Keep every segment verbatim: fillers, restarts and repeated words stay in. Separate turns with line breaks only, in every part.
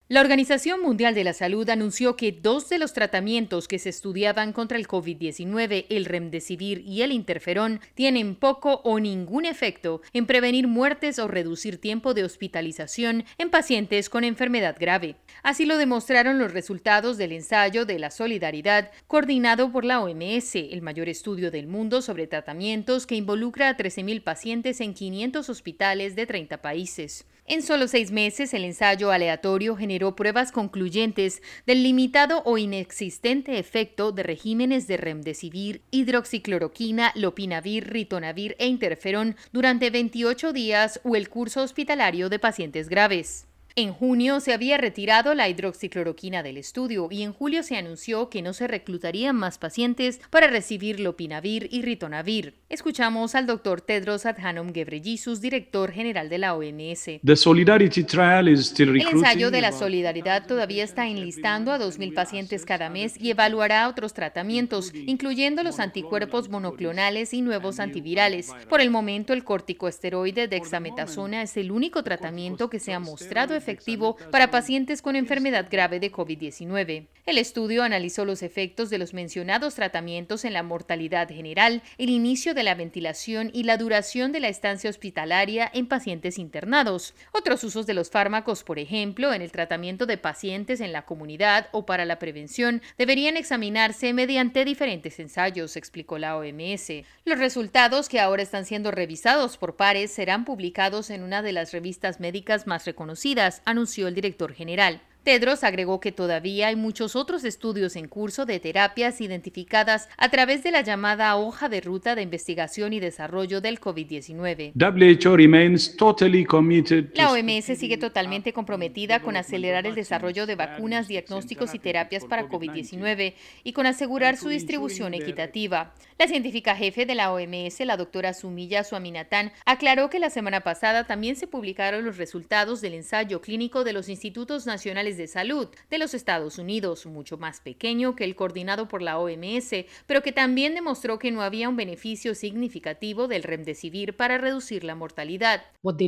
La Organización Mundial de la Salud anunció que dos de los tratamientos que se estudiaban contra el COVID diecinueve, el remdesivir y el interferón, tienen poco o ningún efecto en prevenir muertes o reducir tiempo de hospitalización en pacientes con enfermedad grave. Así lo demostraron los resultados del ensayo de la solidaridad coordinado por la O M S, el mayor estudio del mundo sobre tratamientos que involucra a trece mil pacientes en quinientos hospitales de treinta países. En solo seis meses, el ensayo aleatorio generó pruebas concluyentes del limitado o inexistente efecto de regímenes de remdesivir, hidroxicloroquina, lopinavir, ritonavir e interferón durante veintiocho días o el curso hospitalario de pacientes graves. En junio se había retirado la hidroxicloroquina del estudio y en julio se anunció que no se reclutarían más pacientes para recibir lopinavir y ritonavir. Escuchamos al doctor Tedros Adhanom Ghebreyesus, director general de la O M S.
The Solidarity Trial is still
El ensayo de la
recruiting.
solidaridad todavía está enlistando a dos mil pacientes cada mes y evaluará otros tratamientos, incluyendo los anticuerpos monoclonales y nuevos antivirales. Por el momento, el corticosteroide dexametasona es el único tratamiento que se ha mostrado efectivo para pacientes con enfermedad grave de COVID diecinueve. El estudio analizó los efectos de los mencionados tratamientos en la mortalidad general, el inicio de la ventilación y la duración de la estancia hospitalaria en pacientes internados. Otros usos de los fármacos, por ejemplo, en el tratamiento de pacientes en la comunidad o para la prevención, deberían examinarse mediante diferentes ensayos, explicó la O M S. Los resultados, que ahora están siendo revisados por pares, serán publicados en una de las revistas médicas más reconocidas, anunció el director general. Tedros agregó que todavía hay muchos otros estudios en curso de terapias identificadas a través de la llamada hoja de ruta de investigación y desarrollo del COVID diecinueve.
W H O remains totally committed to
La O M S sigue totalmente comprometida con acelerar el desarrollo de vacunas, diagnósticos y terapias para COVID diecinueve y con asegurar su distribución equitativa. La científica jefe de la O M S, la doctora Sumiya Swaminathan, aclaró que la semana pasada también se publicaron los resultados del ensayo clínico de los Institutos Nacionales de Salud de los Estados Unidos, mucho más pequeño que el coordinado por la O M S, pero que también demostró que no había un beneficio significativo del remdesivir para reducir la mortalidad.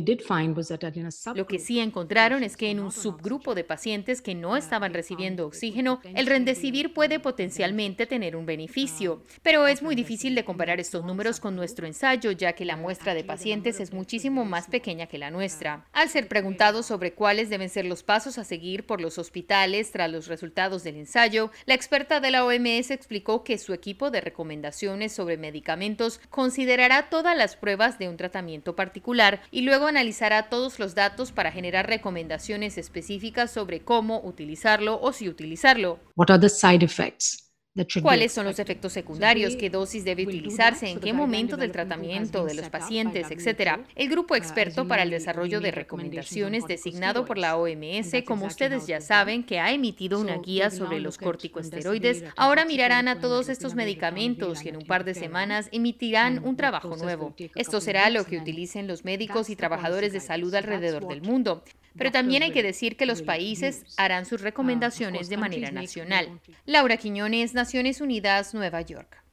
Lo que sí encontraron es que en un subgrupo de pacientes que no estaban recibiendo oxígeno, el remdesivir puede potencialmente tener un beneficio. Pero es muy difícil de comparar estos números con nuestro ensayo, ya que la muestra de pacientes es muchísimo más pequeña que la nuestra. Al ser preguntado sobre cuáles deben ser los pasos a seguir por los hospitales tras los resultados del ensayo, la experta de la O M S explicó que su equipo de recomendaciones sobre medicamentos considerará todas las pruebas de un tratamiento particular y luego analizará todos los datos para generar recomendaciones específicas sobre cómo utilizarlo o si utilizarlo.
What are the side effects?
¿Cuáles son los efectos secundarios? ¿Qué dosis debe utilizarse? ¿En qué momento del tratamiento, de los pacientes, etcétera? El grupo experto para el desarrollo de recomendaciones designado por la O M S, como ustedes ya saben, que ha emitido una guía sobre los corticosteroides, ahora mirarán a todos estos medicamentos y en un par de semanas emitirán un trabajo nuevo. Esto será lo que utilicen los médicos y trabajadores de salud alrededor del mundo. Pero también hay que decir que los países harán sus recomendaciones de manera nacional. Laura Quiñones, Naciones Unidas, Nueva York.